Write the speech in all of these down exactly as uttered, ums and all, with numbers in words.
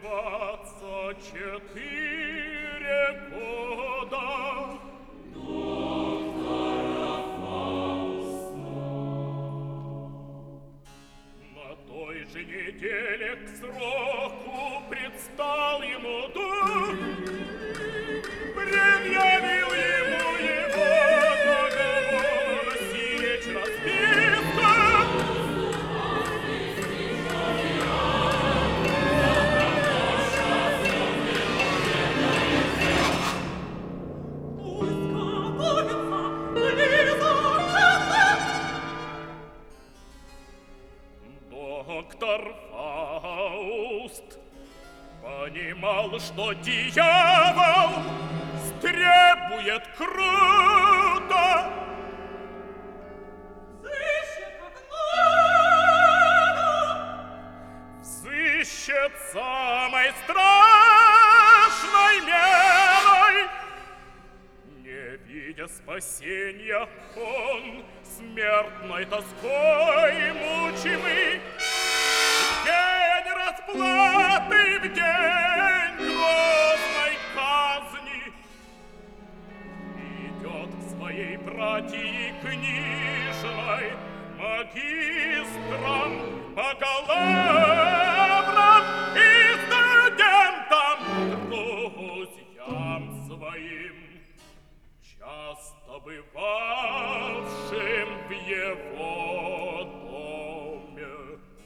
двадцать четыре года. Доктора Фауста. На той же неделе к сроку предстал ему дух, предъявил ему его договор, сиречь расписка. Доктор Фауст понимал, что дьявол требует круто. Взыщет как надо. Взыщет самой страшной мерой. Не видя спасения, он смертной тоской мучимый, день расплаты, в день грозной казни, идет к своей братьи книжной, магистрам, бакалаврам и студентам, друзьям своим, часто бывавшим в его доме.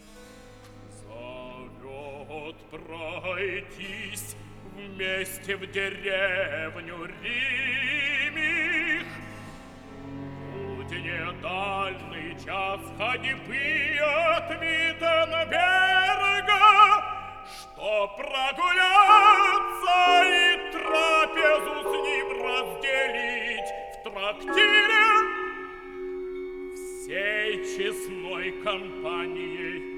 Зовет пройтись вместе в деревню Римих. Будь недальный час ходьбы от Виттенберга, что прогуляться и трапезу с ним разделить в трактире всей честной компанией.